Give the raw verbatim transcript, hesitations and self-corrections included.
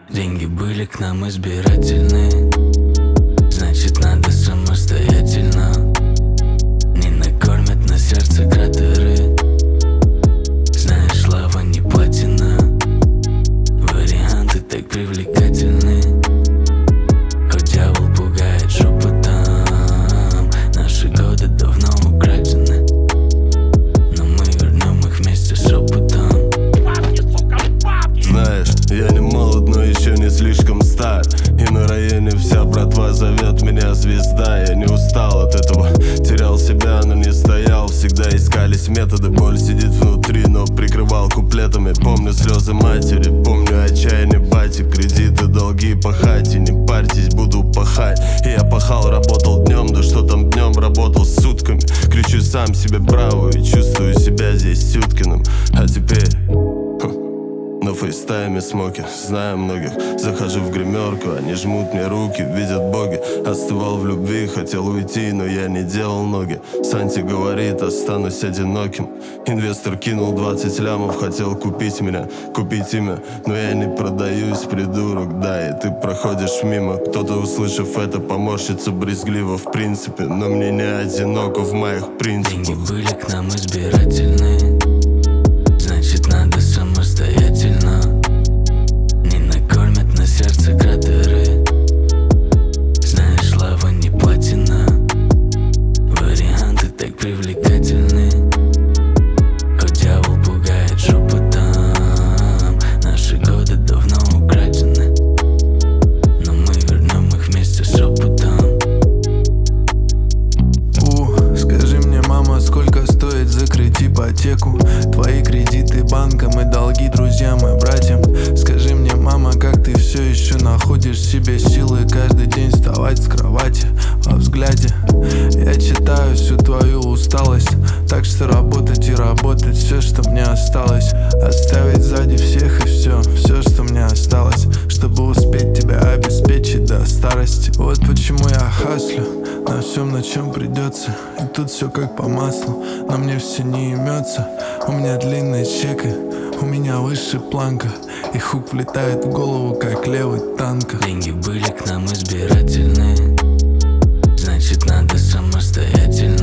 Деньги были к нам избирательны, значит надо самостоятельно. Не накормят на сердце кратеры. Знаешь, слава не платина. Варианты так привлекательны. Хоть дьявол пугает шепотом, наши годы давно украдены, но мы вернем их вместе с опытом. Знаешь, я не молод, но еще не слишком стар. И на районе вся братва зовет меня звезда. Я не устал от этого, терял себя, но не стоял. Всегда искались методы, боль сидит внутри, но прикрывал куплетами. Помню слезы матери, помню отчаяние бати. Кредиты, долги по хате, не парьтесь, буду пахать. И я пахал, работал днем, да что там днем, работал сутками. Кричу сам себе браво и чувствую себя здесь Сюткиным. А теперь на фейстайме смоки, знаю многих. Захожу в гримерку, они жмут мне руки, видят боги. Остывал в любви, хотел уйти, но я не делал ноги. Санти говорит, останусь одиноким. Инвестор кинул двадцать лямов, хотел купить меня, купить имя. Но я не продаюсь, придурок, да, и ты проходишь мимо. Кто-то, услышав это, поморщится брезгливо в принципе. Но мне не одиноко в моих принципах. Деньги были к нам избирательны, значит надо самостоятельно. Не накормят на сердце кратеры. Знаешь, слава не платина. Варианты так привлекательны. Хоть дьявол пугает шепотом, наши годы давно украдены, но мы вернем их вместе с опытом. У, скажи мне, мама, сколько стоит закрыть ипотеку? Твои кредиты банкам и долги друзьям и братьям. Скажи мне, мама, как ты все еще находишь в себе силы каждый день вставать с кровати во взгляде. Я читаю всю твою усталость, так что работать и работать все, что мне осталось. Оставить сзади всех и все, все, что мне осталось, чтобы успеть тебя обеспечить до старости. Вот почему я хаслю на всем, на чем придется. И тут все как по маслу, но мне все не имется. У меня длинный чек, и у меня выше планка, и хук влетает в голову, как левый танка. Деньги были к нам избирательны, значит надо самостоятельно.